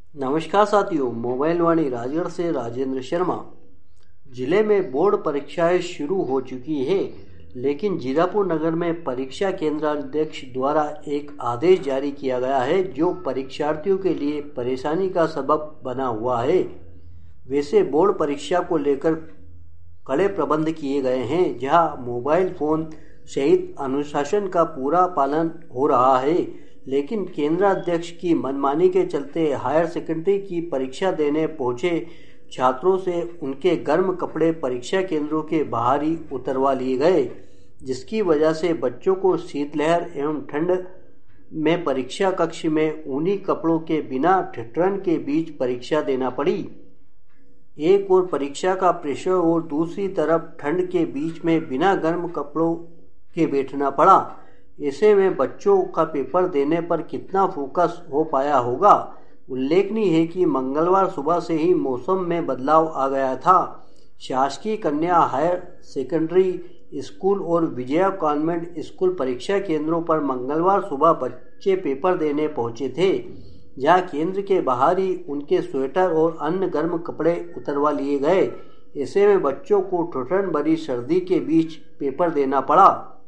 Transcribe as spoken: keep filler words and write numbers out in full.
नमस्कार साथियों, मोबाइल वाणी राजगढ़ से राजेंद्र शर्मा। जिले में बोर्ड परीक्षाएं शुरू हो चुकी है, लेकिन जीरापुर नगर में परीक्षा केंद्राध्यक्ष द्वारा एक आदेश जारी किया गया है जो परीक्षार्थियों के लिए परेशानी का सबब बना हुआ है। वैसे बोर्ड परीक्षा को लेकर कड़े प्रबंध किए गए हैं, जहां मोबाइल फोन सहित अनुशासन का पूरा पालन हो रहा है, लेकिन केंद्राध्यक्ष की मनमानी के चलते हायर सेकेंडरी की परीक्षा देने पहुंचे छात्रों से उनके गर्म कपड़े परीक्षा केंद्रों के बाहर ही उतरवा लिए गए, जिसकी वजह से बच्चों को शीतलहर एवं ठंड में परीक्षा कक्ष में ऊनी कपड़ों के बिना ठिठुरन के बीच परीक्षा देना पड़ी। एक ओर परीक्षा का प्रेशर और दूसरी तरफ ठंड के बीच में बिना गर्म कपड़ों के बैठना पड़ा। ऐसे में बच्चों का पेपर देने पर कितना फोकस हो पाया होगा। उल्लेखनीय है कि मंगलवार सुबह से ही मौसम में बदलाव आ गया था। शासकीय कन्या हायर सेकेंडरी स्कूल और विजया कॉन्वेंट स्कूल परीक्षा केंद्रों पर मंगलवार सुबह बच्चे पेपर देने पहुंचे थे, जहां केंद्र के बाहर ही उनके स्वेटर और अन्य गर्म कपड़े उतरवा लिए गए। ऐसे में बच्चों को ठिठुरन भरी सर्दी के बीच पेपर देना पड़ा।